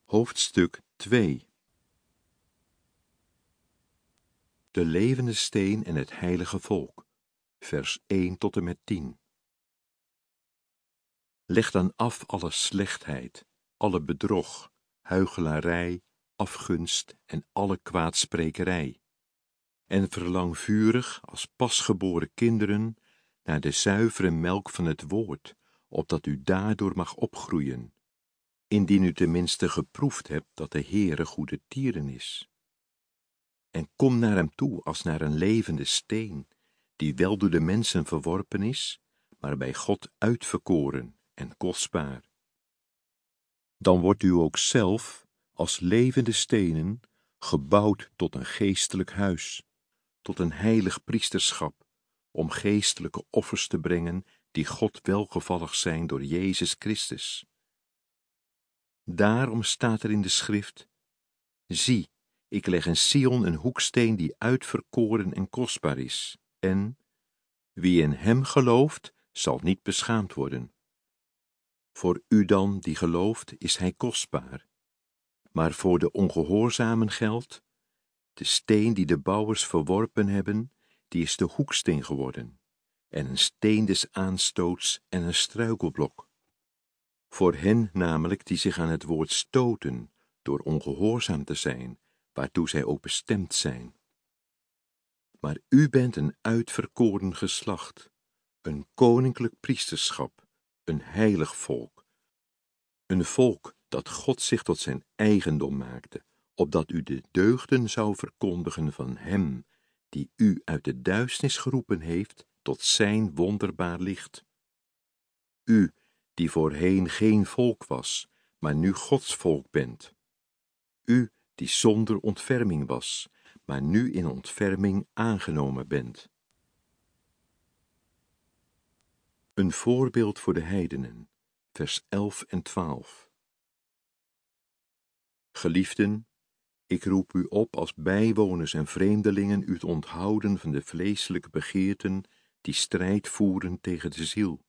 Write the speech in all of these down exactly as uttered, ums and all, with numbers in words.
Hoofdstuk twee. De levende steen en het heilige volk, vers één tot en met tien. Leg dan af alle slechtheid, alle bedrog, huichelarij, afgunst en alle kwaadsprekerij, en verlang vurig als pasgeboren kinderen naar de zuivere melk van het woord, opdat u daardoor mag opgroeien, indien u tenminste geproefd hebt dat de Heere goede tieren is. En kom naar hem toe als naar een levende steen, die wel door de mensen verworpen is, maar bij God uitverkoren en kostbaar. Dan wordt u ook zelf, als levende stenen, gebouwd tot een geestelijk huis, tot een heilig priesterschap, om geestelijke offers te brengen, die God welgevallig zijn door Jezus Christus. Daarom staat er in de schrift: zie, ik leg in Sion een hoeksteen die uitverkoren en kostbaar is, en wie in hem gelooft, zal niet beschaamd worden. Voor u dan, die gelooft, is hij kostbaar. Maar voor de ongehoorzamen geldt: de steen die de bouwers verworpen hebben, die is de hoeksteen geworden, en een steen des aanstoots en een struikelblok. Voor hen namelijk die zich aan het woord stoten, door ongehoorzaam te zijn, waartoe zij ook bestemd zijn. Maar u bent een uitverkoren geslacht, een koninklijk priesterschap, een heilig volk, een volk dat God zich tot zijn eigendom maakte, opdat u de deugden zou verkondigen van hem, die u uit de duisternis geroepen heeft tot zijn wonderbaar licht. U, die voorheen geen volk was, maar nu Gods volk bent. U, die zonder ontferming was, maar nu in ontferming aangenomen bent. Een voorbeeld voor de heidenen, vers elf en twaalf. Geliefden, ik roep u op als bijwoners en vreemdelingen u te onthouden van de vleeselijke begeerten die strijd voeren tegen de ziel.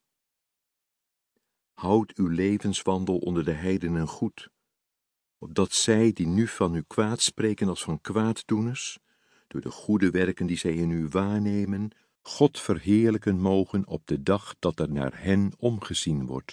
Houd uw levenswandel onder de heidenen goed, opdat zij die nu van u kwaad spreken als van kwaaddoeners, door de goede werken die zij in u waarnemen, God verheerlijken mogen op de dag dat er naar hen omgezien wordt.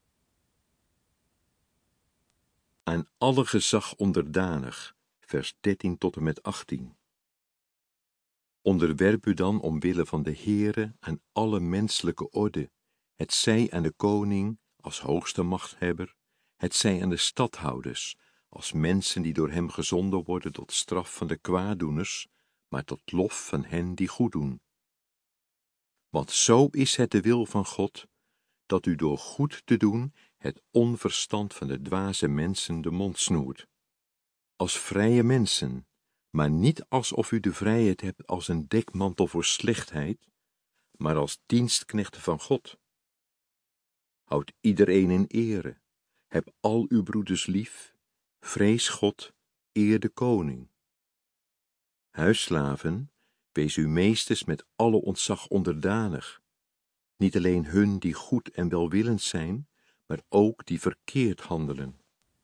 Aan alle gezag onderdanig, vers dertien tot en met achttien. Onderwerp u dan omwille van de Heere aan alle menselijke orde, hetzij aan de koning als hoogste machthebber, hetzij aan de stadhouders, als mensen die door hem gezonden worden tot straf van de kwaaddoeners, maar tot lof van hen die goed doen. Want zo is het de wil van God, dat u door goed te doen het onverstand van de dwaze mensen de mond snoert. Als vrije mensen, maar niet alsof u de vrijheid hebt als een dekmantel voor slechtheid, maar als dienstknechten van God. Houd iedereen in ere, heb al uw broeders lief, vrees God, eer de koning. Huisslaven, wees uw meesters met alle ontzag onderdanig, niet alleen hun die goed en welwillend zijn, maar ook die verkeerd handelen.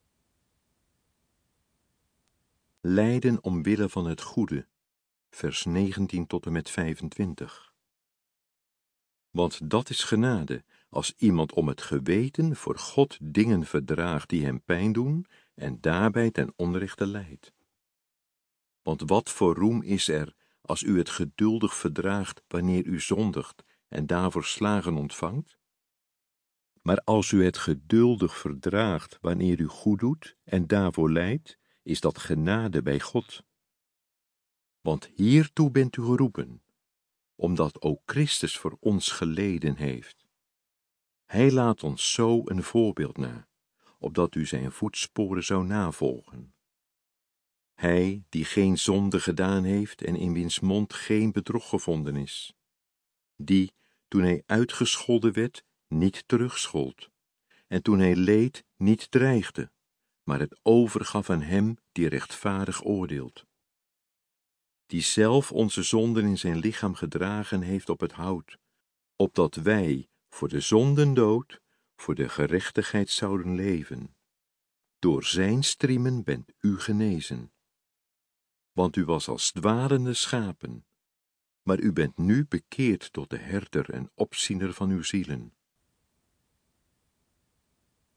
Lijden omwille van het goede, vers negentien tot en met vijfentwintig. Want dat is genade, als iemand om het geweten voor God dingen verdraagt die hem pijn doen, en daarbij ten onrechte lijdt. Want wat voor roem is er, als u het geduldig verdraagt wanneer u zondigt, en daarvoor slagen ontvangt? Maar als u het geduldig verdraagt wanneer u goed doet, en daarvoor lijdt, is dat genade bij God. Want hiertoe bent u geroepen, omdat ook Christus voor ons geleden heeft. Hij laat ons zo een voorbeeld na, opdat u zijn voetsporen zou navolgen. Hij, die geen zonde gedaan heeft en in wiens mond geen bedrog gevonden is. Die, toen hij uitgescholden werd, niet terugschold. En toen hij leed, niet dreigde, maar het overgaf aan hem die rechtvaardig oordeelt. Die zelf onze zonden in zijn lichaam gedragen heeft op het hout, opdat wij, voor de zonden dood, voor de gerechtigheid zouden leven. Door zijn striemen bent u genezen. Want u was als dwalende schapen, maar u bent nu bekeerd tot de herder en opziener van uw zielen.